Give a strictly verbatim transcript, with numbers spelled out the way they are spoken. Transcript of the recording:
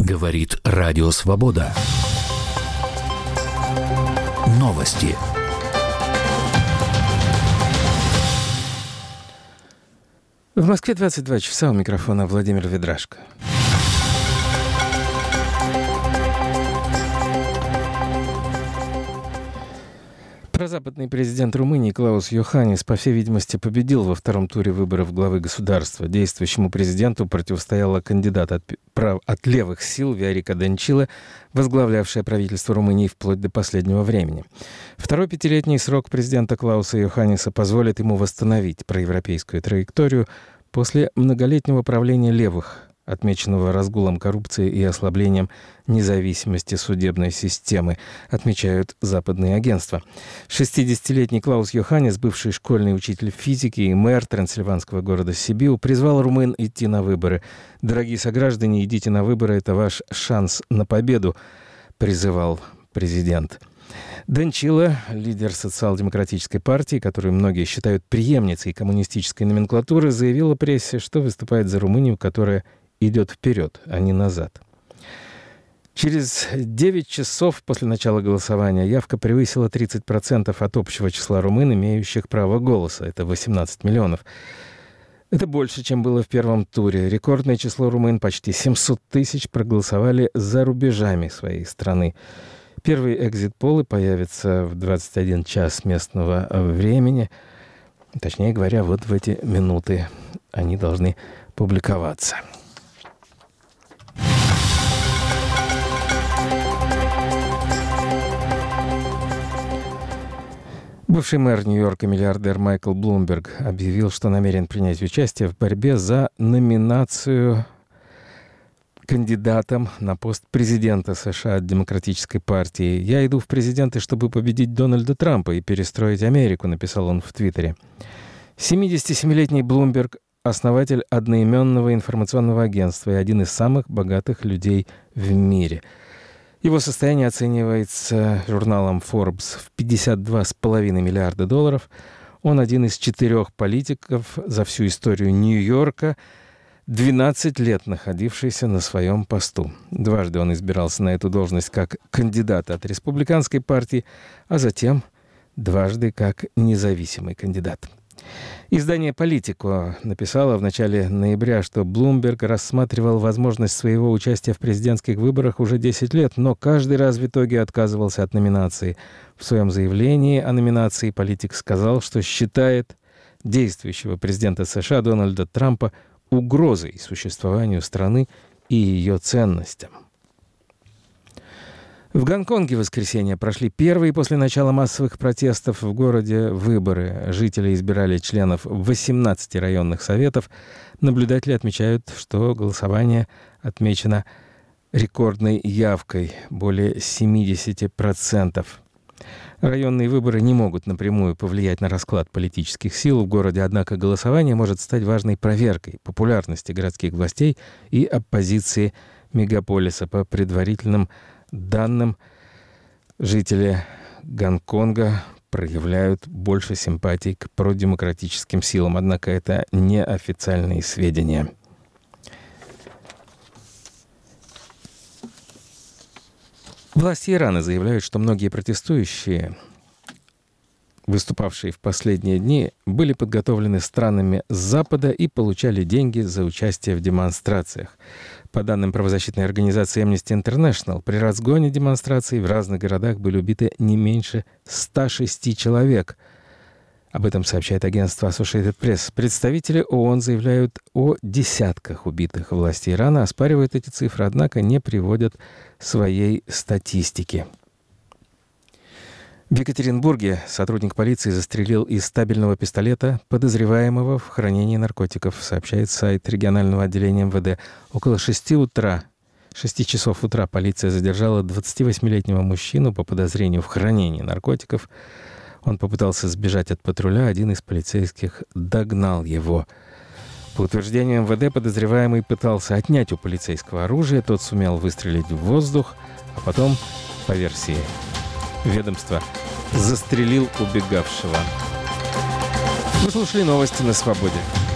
Говорит Радио Свобода. Новости. В Москве двадцать два часа, у микрофона Владимир Ведрашко. Прозападный президент Румынии Клаус Йоханнис, по всей видимости, победил во втором туре выборов главы государства. Действующему президенту противостояла кандидат от, прав, от левых сил Виорика Данчила, возглавлявшая правительство Румынии вплоть до последнего времени. Второй пятилетний срок президента Клауса Йоханниса позволит ему восстановить проевропейскую траекторию после многолетнего правления левых, отмеченного разгулом коррупции и ослаблением независимости судебной системы, отмечают западные агентства. шестидесятилетний Клаус Йоханнис, бывший школьный учитель физики и мэр трансильванского города Сибиу, призвал румын идти на выборы. «Дорогие сограждане, идите на выборы, это ваш шанс на победу», призывал президент. Данчила, лидер социал-демократической партии, которую многие считают преемницей коммунистической номенклатуры, заявила прессе, что выступает за Румынию, которая идет вперед, а не назад. Через девять часов после начала голосования явка превысила тридцать процентов от общего числа румын, имеющих право голоса. Это восемнадцать миллионов. Это больше, чем было в первом туре. Рекордное число румын, почти семьсот тысяч, проголосовали за рубежами своей страны. Первые экзит-полы появятся в двадцать один час местного времени. Точнее говоря, вот в эти минуты они должны публиковаться. Бывший мэр Нью-Йорка, миллиардер Майкл Блумберг, объявил, что намерен принять участие в борьбе за номинацию кандидатом на пост президента США от Демократической партии. «Я иду в президенты, чтобы победить Дональда Трампа и перестроить Америку», написал он в Твиттере. семидесятисемилетний Блумберг – основатель одноименного информационного агентства и один из самых богатых людей в мире. Его состояние оценивается журналом Forbes в пятьдесят два с половиной миллиарда долларов. Он один из четырех политиков за всю историю Нью-Йорка, двенадцать лет находившийся на своем посту. Дважды он избирался на эту должность как кандидат от республиканской партии, а затем дважды как независимый кандидат. Издание «Политико» написало в начале ноября, что Блумберг рассматривал возможность своего участия в президентских выборах уже десять лет, но каждый раз в итоге отказывался от номинации. В своем заявлении о номинации политик сказал, что считает действующего президента США Дональда Трампа угрозой существованию страны и ее ценностям. В Гонконге в воскресенье прошли первые после начала массовых протестов в городе выборы. Жители избирали членов восемнадцати районных советов. Наблюдатели отмечают, что голосование отмечено рекордной явкой – более семьдесят процентов. Районные выборы не могут напрямую повлиять на расклад политических сил в городе, однако голосование может стать важной проверкой популярности городских властей и оппозиции мегаполиса. По предварительным данным, жители Гонконга проявляют больше симпатий к продемократическим силам, однако это неофициальные сведения. Власти Ирана заявляют, что многие протестующие, выступавшие в последние дни, были подготовлены странами с Запада и получали деньги за участие в демонстрациях. По данным правозащитной организации Amnesty International, при разгоне демонстраций в разных городах были убиты не меньше ста шести человек. Об этом сообщает агентство Associated Press. Представители ООН заявляют о десятках убитых. Власти Ирана оспаривают эти цифры, однако не приводят своей статистики. В Екатеринбурге сотрудник полиции застрелил из стабильного пистолета подозреваемого в хранении наркотиков, сообщает сайт регионального отделения эм вэ дэ. Около шести утра, шести часов утра полиция задержала двадцативосьмилетнего мужчину по подозрению в хранении наркотиков. Он попытался сбежать от патруля, один из полицейских догнал его. По утверждению эм вэ дэ, подозреваемый пытался отнять у полицейского оружие, тот сумел выстрелить в воздух, а потом, по версии ведомства, застрелил убегавшего. Вы слушали новости на Свободе.